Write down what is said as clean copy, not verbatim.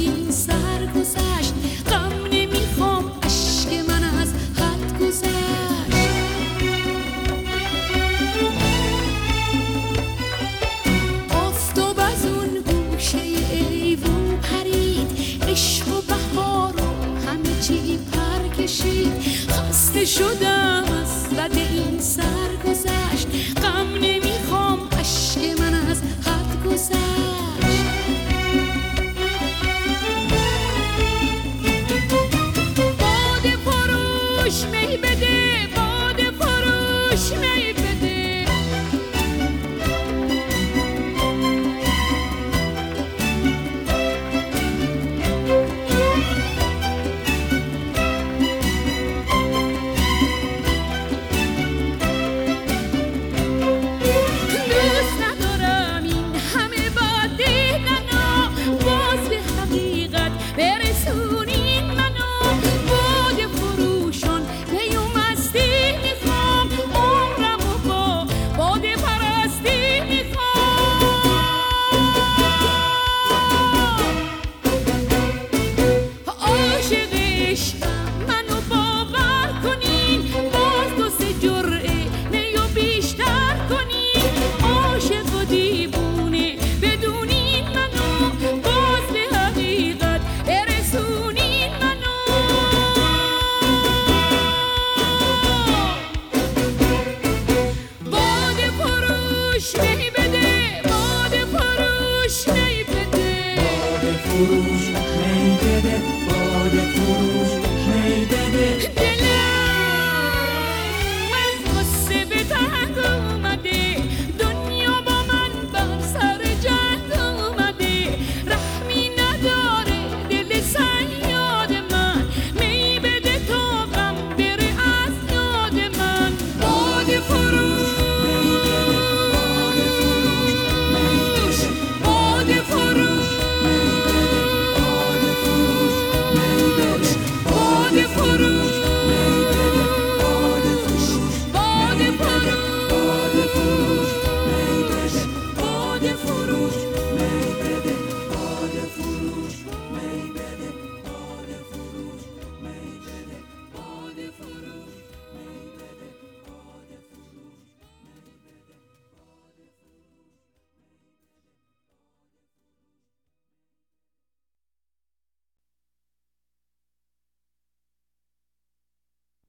این سر گذشت، غم نمیخوام اشک من از حد گذشت. آفتاب از اون گوشه ایوون پرید، عشق و بهار و همه چی پر کشید. خسته شدم از بد این سر گذشت، غم نمیخوام اشک من از حد گذشت. باده فروش می بده، باده فروش می بده. دوست ندارم این همه بد دیدنو، باز به حقیقت برسونین منو. باده فروشان می و مستی میخوام، عمرمو با باده پرستی میخوام. عاشق عشقم منو باور کنین، باز دو سه جرعه می و بیشتر کنین. عاشق و دیوونه بدونین منو، باز به حقیقت برسونین منو. باده فروش می بده، باده فروش می بده. باده فروش می بده، باده فروش می بده. دلم از غصه به تنگ